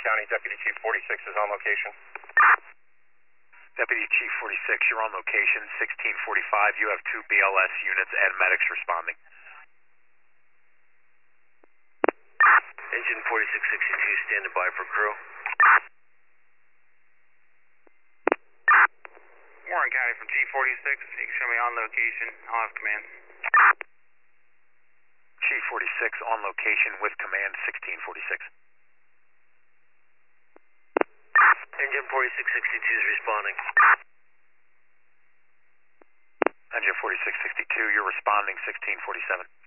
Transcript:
County, Deputy Chief 46 is on location. Deputy Chief 46, you're on location, 1645. You have 2 BLS units and medics responding. Engine 4662 standing by for crew. Warren County from Chief 46. You can show me on location. I'll have command. Chief 46 on location with command 1646. Engine 4662 is responding. Engine 4662, you're responding 1647.